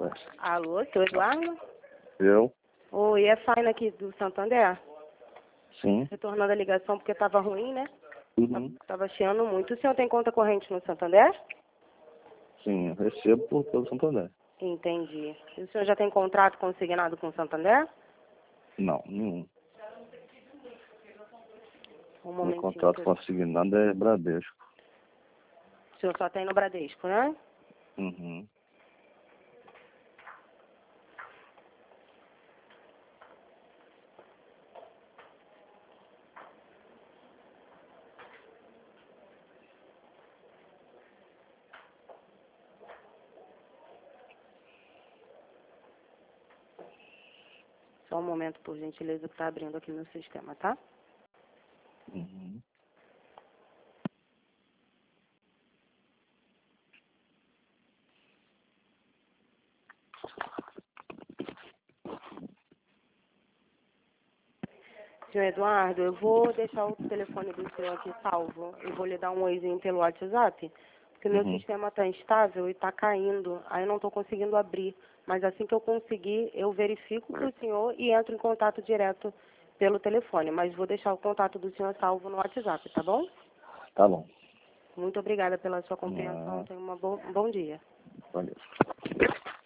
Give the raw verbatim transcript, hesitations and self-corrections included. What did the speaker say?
Eduardo. Alô, seu Eduardo? Eu? Oi, é Faina aqui do Santander. Sim. Retornando a ligação porque estava ruim, né? Uhum. Estava chiando muito. O senhor tem conta corrente no Santander? Sim, eu recebo por pelo Santander. Entendi. E o senhor já tem contrato consignado com o Santander? Não, nenhum. Um Meu momentinho. contrato que eu- consignado é Bradesco. O senhor só tem no Bradesco, né? Uhum. Só um momento, por gentileza, que está abrindo aqui no sistema, tá? Uhum. Senhor Eduardo, eu vou deixar o telefone do senhor aqui salvo e vou lhe dar um oizinho pelo WhatsApp, porque meu Uhum. sistema está instável e está caindo, aí eu não estou conseguindo abrir. Mas assim que eu conseguir, eu verifico para o senhor e entro em contato direto pelo telefone. Mas vou deixar o contato do senhor salvo no WhatsApp, tá bom? Tá bom. Muito obrigada pela sua compreensão. Ah, Tenha uma bo- um bom dia. valeu.